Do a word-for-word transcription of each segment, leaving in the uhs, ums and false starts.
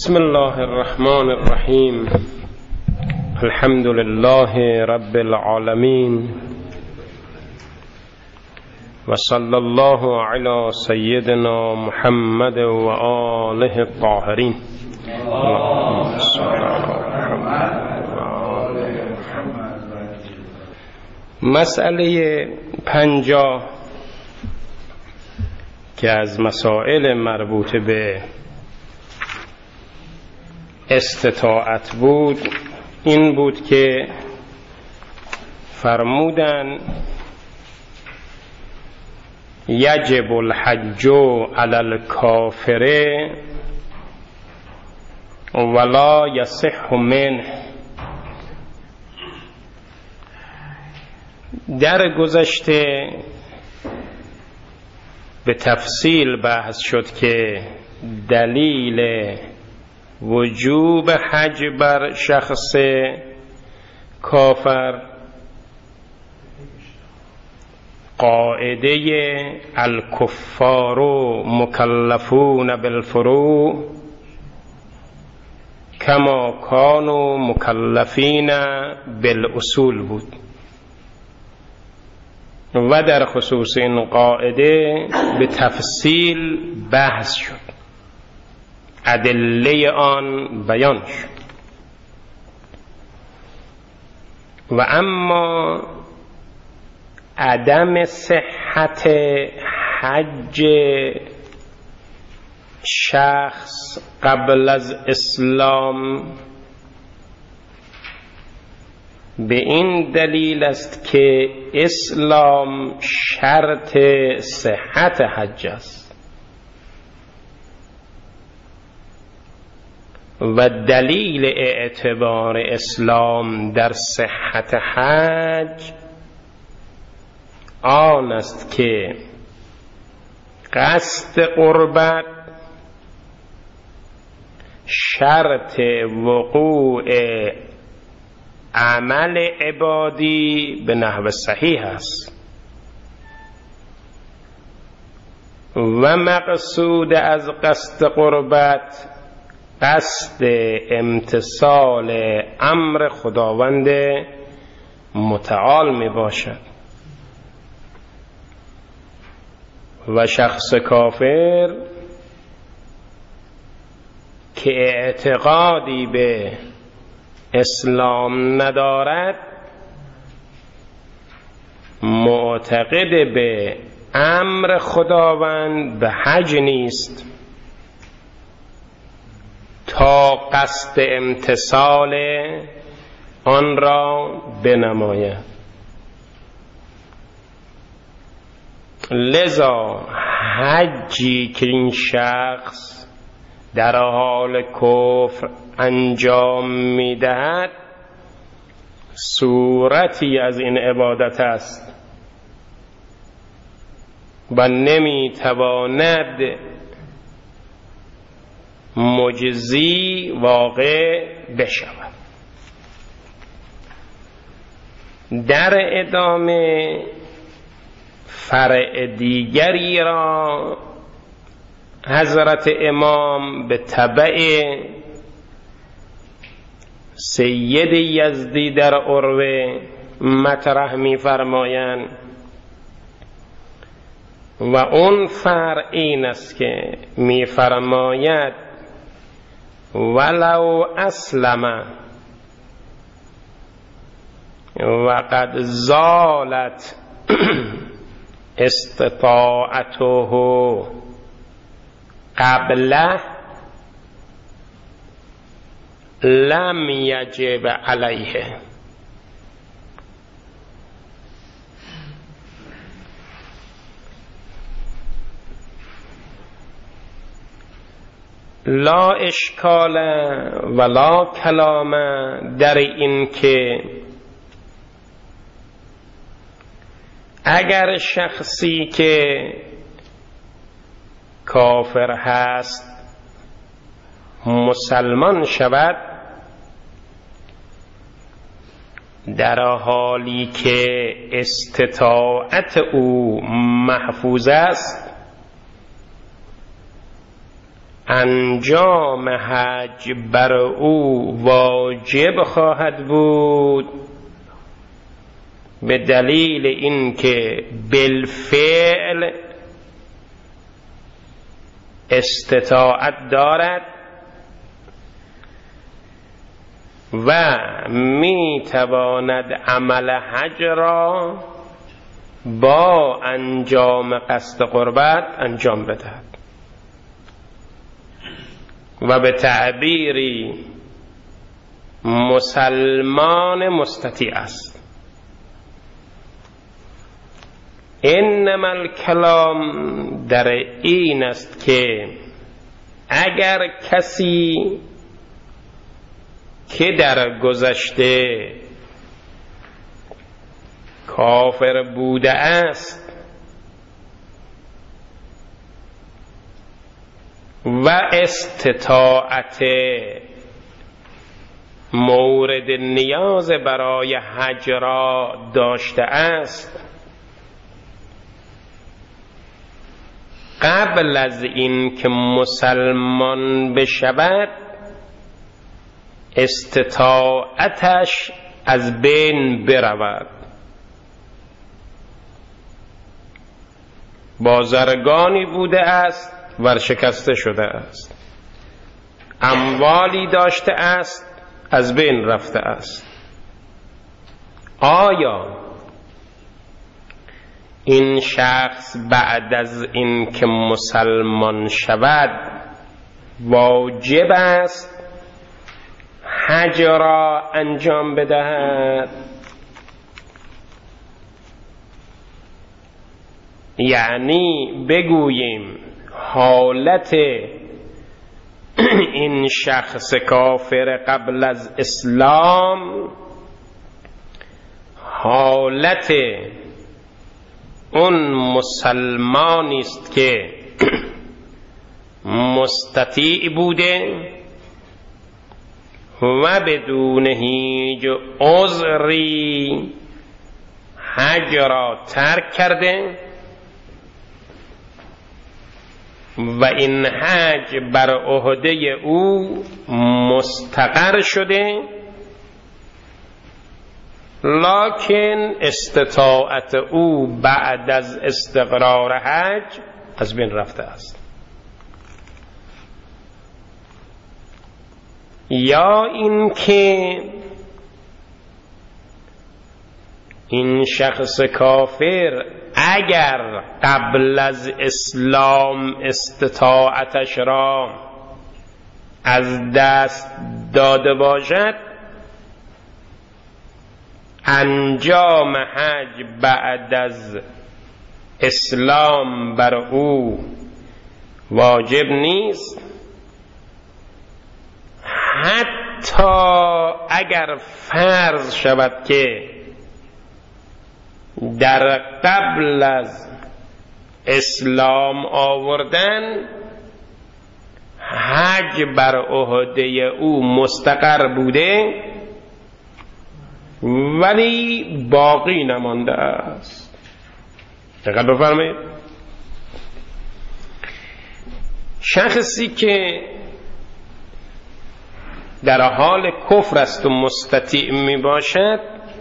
بسم الله الرحمن الرحیم. الحمد لله رب العالمین و صلی الله علی سیدنا محمد و آله الطاهرین. مسئله پنجاه که از مسائل مربوط به استطاعت بود این بود که فرمودن یجب الحج علی الکافر ولا یصح منه. در گذشته به تفصیل بحث شد که دلیل وجوب حج بر شخص کافر قاعده الکفار مکلفون بالفروع کما کانوا مکلفین بالاصول بود و در خصوص این قاعده به تفصیل بحث شد، ادله آن بیان شد. و اما عدم صحت حج شخص قبل از اسلام به این دلیل است که اسلام شرط صحت حج است و دلیل اعتبار اسلام در صحت حج آن است که قصد قربت شرط وقوع عمل عبادی به نحو صحیح است و مقصود از قصد قربت قصد امتثال امر خداوند متعال می باشد و شخص کافر که اعتقادی به اسلام ندارد معتقد به امر خداوند به حج نیست تا قصد امتثال آن را بنماید. لذا حجی که این شخص در حال کفر انجام میدهد صورتی از این عبادت است و نمیتواند مجزی واقع بشود. در ادامه فرع دیگری را حضرت امام به تبع سید یزدی در عروه مطرح می فرمایند و اون فرع این است که می فرماید ولو اسلم و قد زالت استطاعته قبله لم یجب علیه. لا اشکال ولا کلام در این که اگر شخصی که کافر هست مسلمان شود در حالی که استطاعت او محفوظ است انجام حج بر او واجب خواهد بود، به دلیل اینکه بالفعل استطاعت دارد و می تواند عمل حج را با انجام قصد قربت انجام بدهد و به تعبیری مسلمان مستطیع است. انما الکلام در این است که اگر کسی که در گذشته کافر بوده است و استطاعت مورد نیاز برای حج را داشته است، قبل از این که مسلمان بشود استطاعتش از بین برود. بازرگانی بوده است ورشکسته شده است، اموالی داشته است از بین رفته است. آیا این شخص بعد از این که مسلمان شود واجب است حج را انجام بدهد؟ یعنی بگوییم حالت این شخص کافر قبل از اسلام حالت اون مسلمانی است که مستطیع بوده و بدون هیچ عذری حج را ترک کرده و این حج بر عهده او مستقر شده، لکن استطاعت او بعد از استقرار حج از بین رفته است. یا اینکه این شخص کافر اگر قبل از اسلام استطاعتش را از دست داده باشد، انجام حج بعد از اسلام بر او واجب نیست، حتی اگر فرض شود که در قبل از اسلام آوردن حج بر عهده او مستقر بوده ولی باقی نمانده است. دقت بفرمایید، شخصی که در حال کفر است و مستطیع می باشد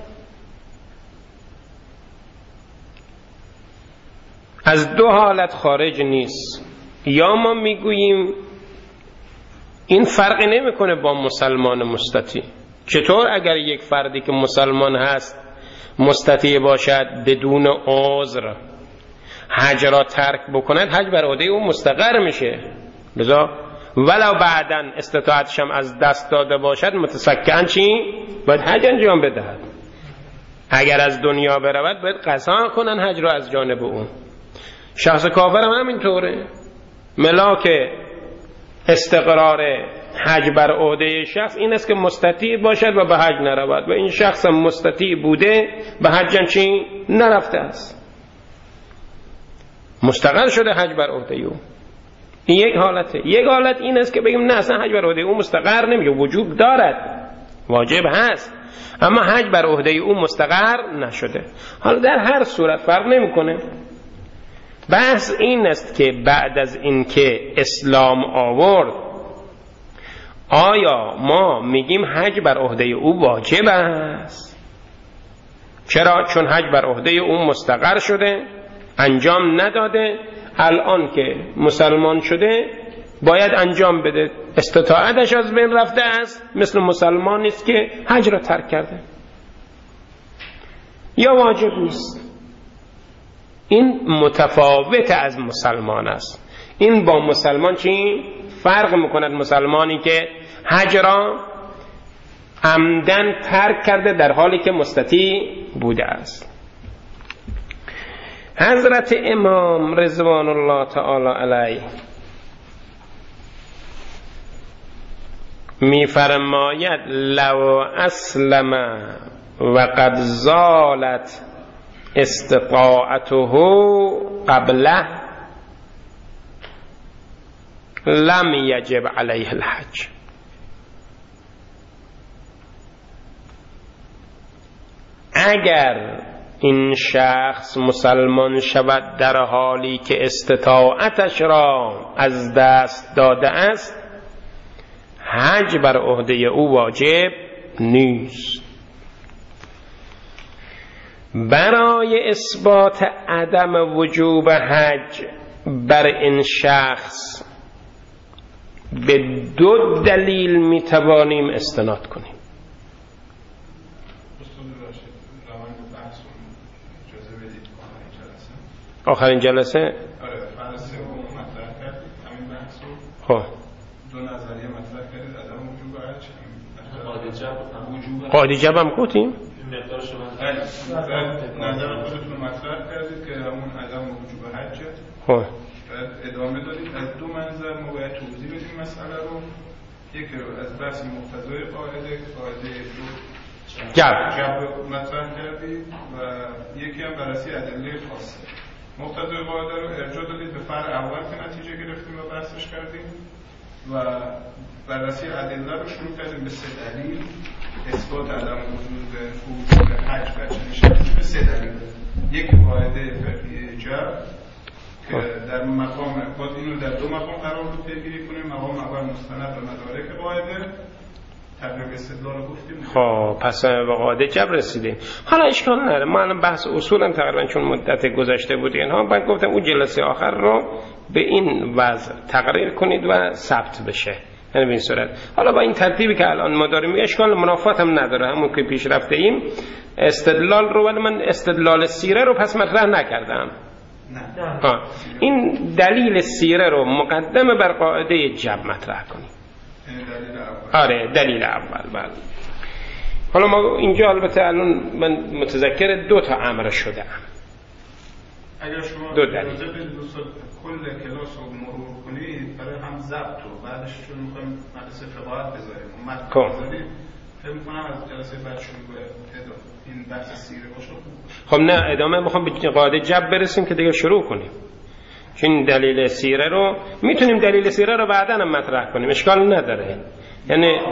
از دو حالت خارج نیست. یا ما میگوییم این فرقی نمیکنه با مسلمان مستطیع. چطور اگر یک فردی که مسلمان هست مستطیع باشد بدون عذر حج را ترک بکند، حج بر عهده او مستقر میشه، لذا ولو بعداً استطاعتش هم از دست داده باشد متسکن چی؟ باید حج انجام بدهد. اگر از دنیا برود باید قضا کنن حج را از جانب اون. شخص کافر هم همینطوره، ملاک استقرار حج بر عهده شخص این است که مستطیع باشد و به حج نرود، و این شخص هم مستطیع بوده به حج چی؟ نرفته است، مستقر شده حج بر عهده او. این یک حالته. یک حالت این است که بگیم نه اصلا حج بر عهده او مستقر نمیشه، وجوب دارد، واجب هست، اما حج بر عهده او مستقر نشده. حالا در هر صورت فرق نمیکنه، بحث این است که بعد از اینکه اسلام آورد آیا ما میگیم حج بر عهده او واجب است؟ چرا؟ چون حج بر عهده او مستقر شده، انجام نداده، الان که مسلمان شده باید انجام بده، استطاعتش از بین رفته است، مثل مسلمان نیست که حج را ترک کرده، یا واجب نیست. این متفاوت از مسلمان است. این با مسلمان چی فرق میکند؟ مسلمانی که حج را عمدن ترک کرده در حالی که مستطیع بوده است. حضرت امام رضوان الله تعالی علیه می فرماید لو اسلم و قد زالت استطاعته قبله لم یجب علیه الحج. اگر این شخص مسلمان شود در حالی که استطاعتش را از دست داده است، حج بر عهده او واجب نیست. برای اثبات عدم وجوب حج بر این شخص به دو دلیل میتوانیم استناد کنیم. آخرین جلسه آره فلسفه رو مطرح کردید، همین بحث رو خب دو نظریه مطرح کردید، عدم وجوب حج، قاعده جبر وجوب قاعده جبر هم گفتیم، مقدارش رو نظر خودتون مطرح کردید که همون عدم وجوب حج. خب بعد ادامه دادید از دو منظر ما باید توضیح بدیم مسئله رو. یکی از بحث مقتضای قاعده قاعده دو جبر جبر مطرح کردید و یکی هم بررسی ادله خاصه. مقتضای قاعده رو ارجاع دادید به فرع اول که نتیجه گرفتیم و بحثش کردیم و بررسی ادله رو شروع کردیم به سه دلیل اثبات عدم وجود وجوب حج بر چنین شخصی به سه دلیل. یکی قاعده فقهی جبر که در مقام باید اینو در دو مقام قرار رو پیگیری کنیم. مقام اول مستند به مدارک قاعده، تقریب استدلال رو گفتیم. خب پس به قاعده جبر رسیدیم. حالا اشکال نداره، ما الان بحث اصولا تقریبا چون مدت گذشته بود اینها، بعد گفتم اون جلسه آخر رو به این وضع تقریر کنید و ثبت بشه، یعنی به این صورت. حالا با این ترتیبی که الان ما داریم اشکال منافات هم نداره، همون که پیش رفته ایم استدلال رو، ولی من استدلال سیره رو پس مطرح نکردم. نه. ها. این دلیل سیره رو مقدمه بر قاعده جبر مطرح کنیم. دلیل اول. آره دلیل اول. بله. حالا ما اینجا البته الان من متذکر دو تا امر شدم. اگر شما دو دلیل کل کلاس رو مرور کنید برای هم ضبط و بعدش چون می‌خوایم مدرسه فقاهت بذاریم متن بذاریم، فکر می‌کنم از جلسه بعد شروع کنیم این بحث سیره باشه. خب نه ادامه می‌خوام به قاعده جبر برسیم که دیگه شروع کنیم. چون دلیل سیره رو میتونیم دلیل سیره رو بعداً هم مطرح کنیم، اشکال نداره. یعنی توی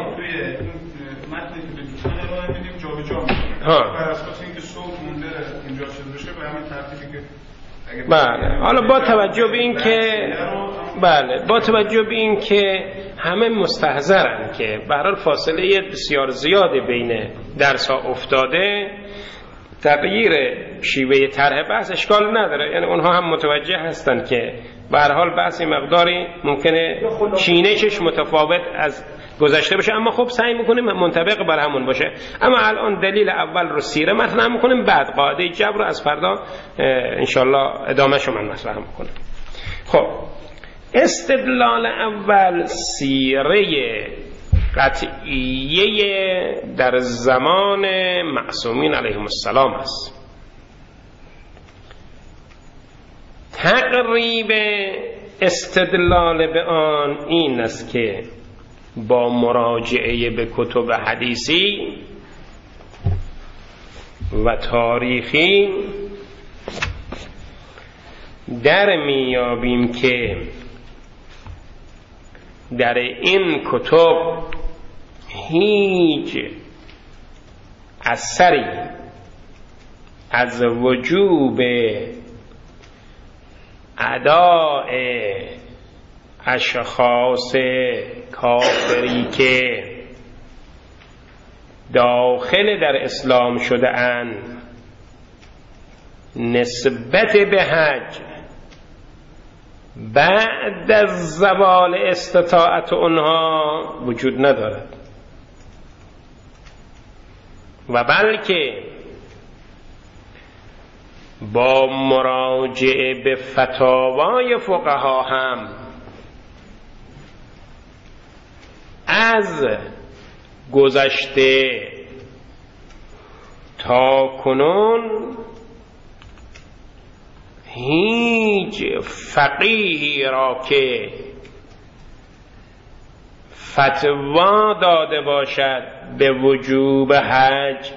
متنی که به دوستان ارائه میدیم جابجا می‌کنیم. ها. بر اساس اینکه صوت مونده اینجا شده بشه به همین ترتیبی که بله. حالا با توجه به این که بله با توجه به این که همه مستحضرن که به هر حال فاصله بسیار زیادی بین درس‌ها افتاده، تغییر شیوه طرح بحث اشکال نداره، یعنی اونها هم متوجه هستن که به هر حال بحث مقداری ممکنه چینشش متفاوت از گذشته باشه، اما خب سعی میکنیم منطبق بر همون باشه. اما الان دلیل اول رو سیره مطرح میکنیم، بعد قاعده جبر رو از فردا انشالله ادامه شو من مطرح میکنم. خب استدلال اول سیره قطعیه در زمان معصومین علیهم السلام است. تقریب استدلال به آن این است که با مراجعه به کتب حدیثی و تاریخی در میابیم که در این کتب هیچ اثری از وجوب اداء اشخاص کافری که داخل در اسلام شده اند نسبت به حج بعد از زوال استطاعت اونها وجود ندارد و بلکه با مراجعه به فتاوای فقها هم از گذشته تا کنون هیچ فقیهی را که فتوا داده باشد به وجوب حج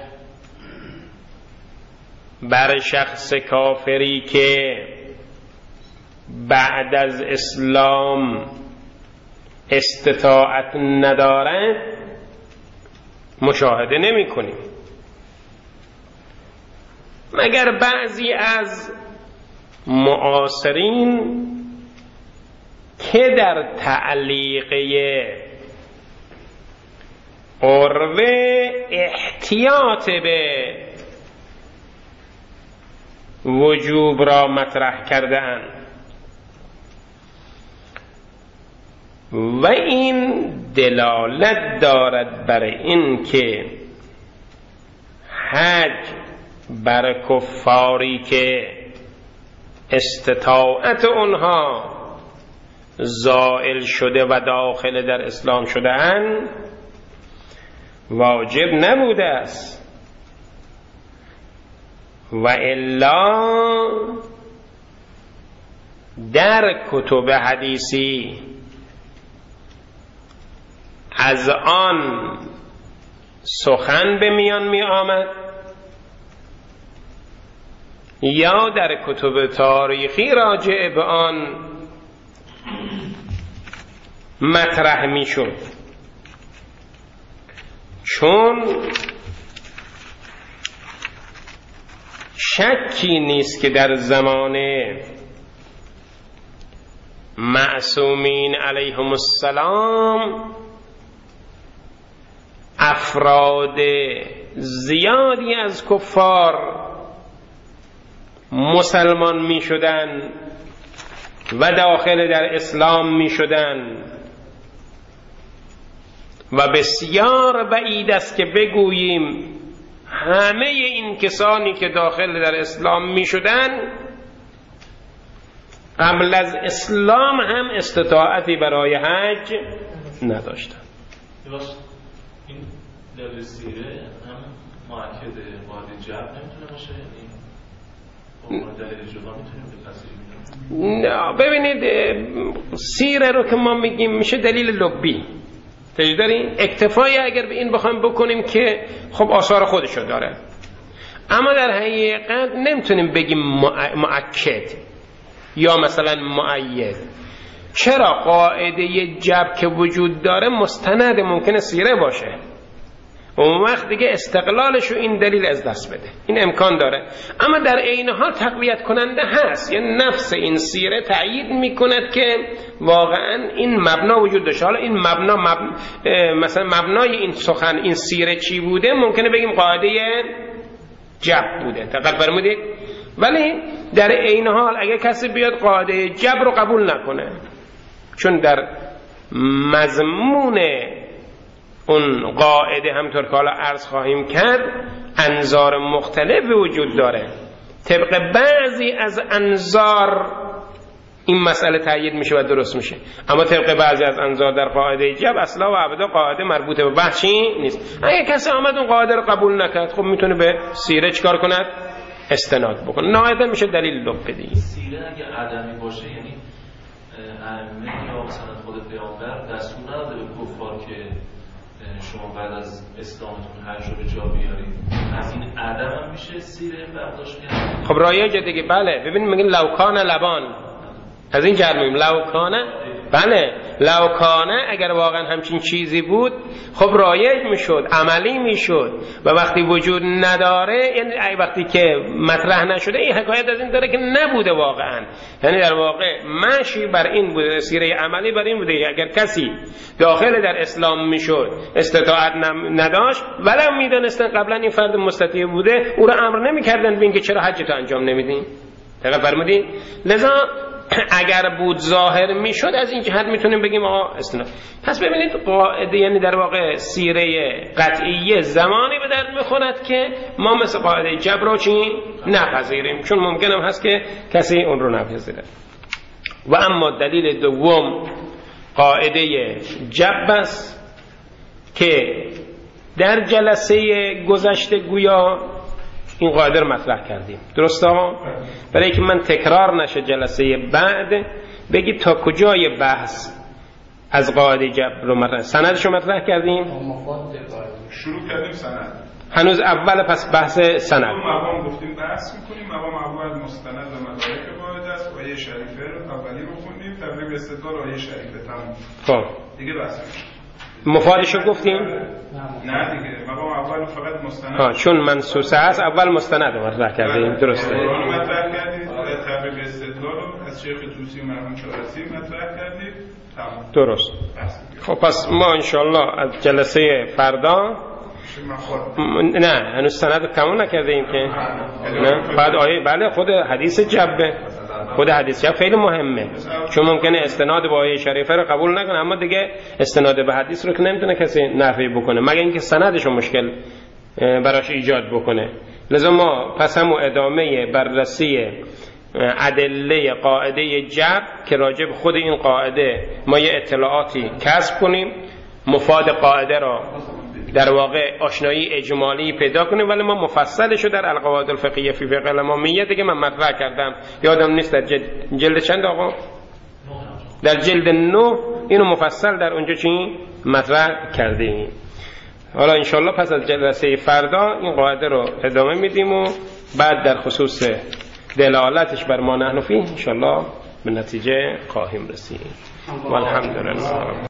بر شخص کافری که بعد از اسلام استطاعت ندارد مشاهده نمی کنیم، مگر بعضی از معاصرین که در تعلیقه عروه احتیاط به وجوب را مطرح کردند و این دلالت دارد بر این که حج بر کفاری که استطاعت اونها زائل شده و داخل در اسلام شده اند واجب نبوده است و الا در کتب حدیثی از آن سخن به میان می آمد یا در کتب تاریخی راجع به آن مطرح می شد، چون شکی نیست که در زمان معصومین علیهم السلام افراد زیادی از کفار مسلمان می شدن و داخل در اسلام می شدن و بسیار بعید است که بگوییم همه این کسانی که داخل در اسلام می شدن قبل از اسلام هم استطاعتی برای حج نداشتن. این دلیل سیره هم مؤکد قاعده جبر نمیتونه باشه، یعنی با دلیل جدا میتونیم به تصریح نه ببینید سیره رو که ما میگیم میشه دلیل لبی تجد داریم، اکتفایی اگر به این بخوایم بکنیم که خب آثار خودشو داره، اما در حقیقت نمیتونیم بگیم مؤکد یا مثلا مؤید. چرا؟ قاعده جبر که وجود داره مستند ممکنه سیره باشه، اون وقت دیگه استقلالشو این دلیل از دست بده، این امکان داره، اما در عین حال تقویت کننده هست، یعنی نفس این سیره تأیید میکند که واقعا این مبنا وجود داشته. حالا این مبنا مب... مثلا مبنای این سخن این سیره چی بوده ممکنه بگیم قاعده جبر بوده، دقت فرمودید، ولی در عین حال اگه کسی بیاد قاعده جبر رو قبول نکنه، چون در مضمون اون قاعده همطور که حالا عرض خواهیم کرد انظار مختلف وجود داره، طبق بعضی از انظار این مسئله تأیید میشه و درست میشه، اما طبق بعضی از انظار در قاعده جبر اصلا و ابدا قاعده مربوط به بحثی نیست. اگه کسی آمد اون قاعده رو قبول نکرد خب میتونه به سیره چیکار کند؟ استناد بکنه، نهایتا میشه دلیل لب دیگه. سیره اگه عدمی باشه یعنی ائمه یا مثلا خود پیامبر دستور نداده به کفار که شما بعد از اسلامتون حج رو به جا بیارید، از این عدم هم میشه سیره برداشت کرد. خب رایجه دیگه، بله. ببینید میگن لوکان لبان، از این جهت میگیم لوکانه، بله لوکانه اگر واقعا همچین چیزی بود خب رایج میشد، عملی میشد، و وقتی وجود نداره، یعنی وقتی که مطرح نشده، این حکایت از این داره که نبوده واقعا. یعنی در واقع ماشی بر این بوده، سیره عملی بر این بوده اگر کسی داخل در اسلام میشد استطاعت نداشت ولو میدونستن قبلا این فرد مستطیع بوده، او را امر نمیکردن به اینکه چرا حج تو انجام نمیدین. دقیق فرمودین؟ لذا اگر بود ظاهر میشد از این جهت میتونیم بگیم آقا استناد. پس ببینید قاعده، یعنی در واقع سیره قطعیه زمانی به درد میخورد که ما مثل قاعده جبر رو چی نپذیریم، چون ممکنم هست که کسی اون رو نپذیره. و اما دلیل دوم قاعده جبر است که در جلسه گذشته گویا این قاعده رو مطرح کردیم، درسته ها؟ برای که من تکرار نشه جلسه بعد بگید تا کجای بحث از قاعده جبر رو مطرح، سندش رو مطرح کردیم، شروع کردیم سند، هنوز اول پس بحث سند مقام گفتیم بحث میکنیم. مقام اول مستند و مدارک قاعده است، آیه شریفه رو اولی رو خوندیم، تقریبا استدلال آیه شریفه تمام. خب دیگه بحث مفادش رو گفتیم؟ نه دیگه، مقام اول فقط مستند. ها چون منصوصه است اول مستند رو مطرح کردیم، درسته. قرآن مطرح کردید، تقریبا استدلال رو از شیخ طوسی و مرحوم چارسی مطرح کردید، تمام. درست. خب پس ما انشالله از جلسه فردا نه هنوز سند تموم نکردیم که نه بعد آیه، بله خود حدیث جبه، خود حدیث جبه خیلی مهمه، چون ممکنه استناد با آیه شریفه رو قبول نکنه، اما دیگه استناد به حدیث رو که نمیتونه کسی نفی بکنه مگر اینکه سندش رو مشکل براش ایجاد بکنه. لذا ما پس هم ادامه بررسی ادله قاعده جبر که راجع به خود این قاعده ما یه اطلاعاتی کسب کنیم، مفاد قاعده را در واقع آشنایی اجمالی پیدا کنیم، ولی ما مفصلشو در القواعد الفقهیه فی فقه الامامیه دیگه من مطرح کردم، یادم نیست در جلد, جلد چند آقا؟ در جلد نه اینو مفصل در اونجا چی مطرح کردیم. حالا انشالله پس از جلسه فردا این قاعده رو ادامه میدیم و بعد در خصوص دلالتش بر ما نحن فیه انشالله به نتیجه خواهیم رسید. والحمدلله.